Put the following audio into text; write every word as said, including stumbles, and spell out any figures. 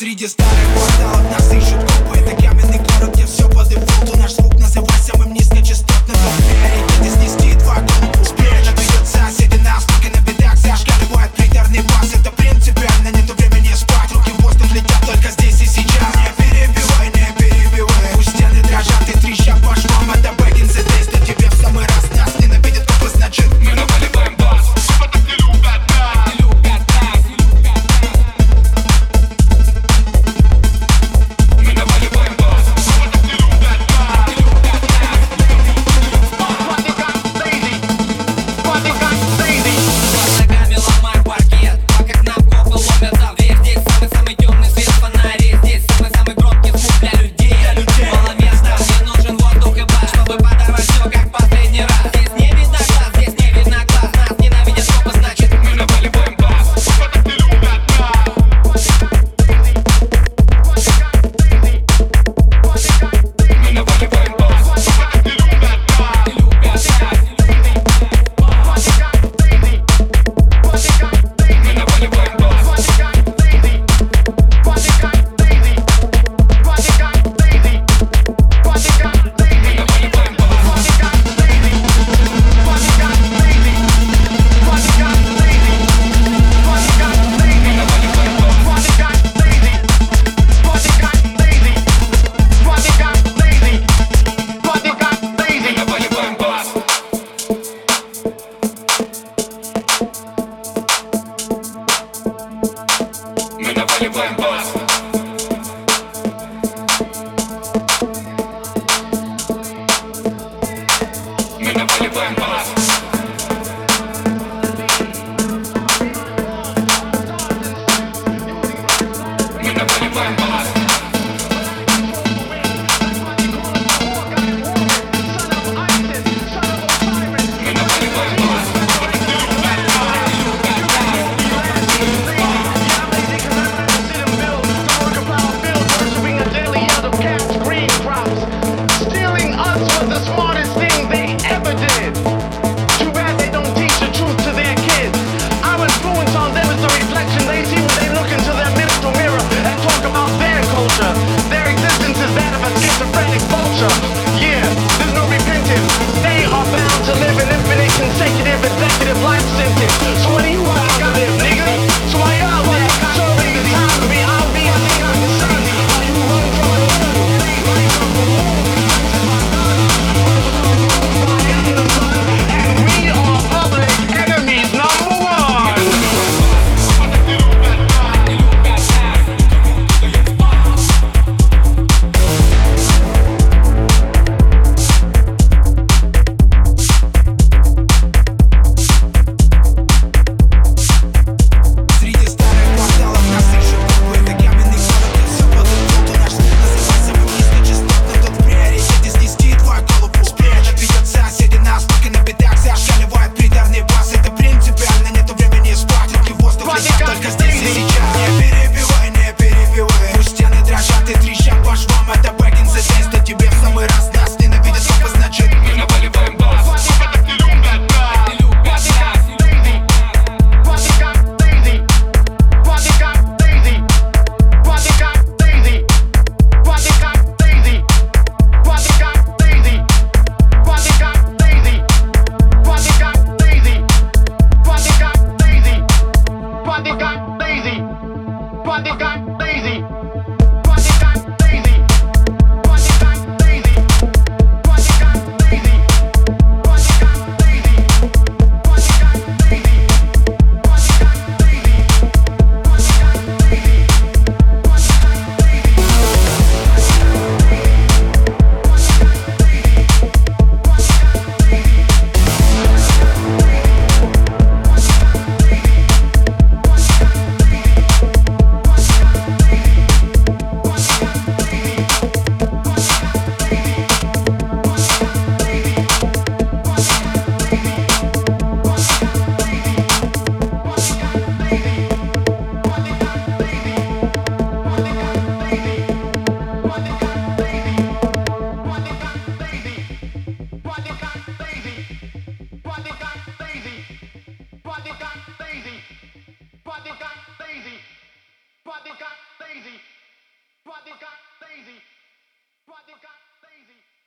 Среди старых кварталов нас ищут копы. Это каменный город, где все по дефолту. Наш звук называй самым низкочастотным. Но в приоритете снести два голову вспять. Отведет соседи нас, только на бедах зашкаливает приторный бас. Это принципиально, нету времени спать. Руки в воздух летят только здесь и сейчас. Не перебивай, не перебивай. Пусть стены дрожат и трещат по швам. Это back in the days, но тебе в самый раз. Нас ненавидят копы, значит мы наваливаем бас. Копы так не любят нас, не любят нас, не любят нас. Мы наваливаем бас. Копы так не любят нас, не любят нас. Party got lazy, party got lazy. Под ногами ломай паркет, пока к нам копы ломятся вверх. Здесь самый-самый темный свет фонарей. Здесь самый-самый громкий звук для людей. Мало места, мне нужен воздух и блажь, чтобы подорвать все как последний раз. Здесь не видно глаз, здесь не видно глаз. Нас ненавидят копы, значит мы наваливаем бас. Копы так не любят нас. Мы наваливаем бас. Копы так не любят нас, не любят нас. Мы наваливаем бас. Мы наваливаем бас. Мы наваливаем бас. Мы наваливаем бас. Мы наваливаем бас. Stealing us was the smartest thing they ever did. Too bad they don't teach the truth to their kids. Our influence on them is the reflection they see when they look into their mental mirror and talk about their culture. Their existence is that of a schizophrenic vulture. Yeah, there's no repenting. They are bound to live an infinite consecutive executive life sentence. So what do you want to live, nigga? So why y'all there? Serving the time to be out being nigga. Son, why you run from the and we are public enemies number one. Среди старых кварталов нас ищут копы. Это каменный город, где все по дефолту. Наш звук называй самым низкочастотным. Тут в приоритете снести твою голову вспять. Отведет соседи нас, только на бедах зашкаливает приторный бас. Это принципиально, нету времени спать. Руки в воздух летят только здесь и сейчас. Не перебивай, не перебивай. Пусть стены дрожат и трещат по швам. Это back in the days, но тебе в самый раз. Нас ненавидят копы, значит мы наваливаем бас. Копы так не любят нас, не любят нас. Body got lazy. Body got lazy. Body got lazy. Body got lazy. Body got lazy.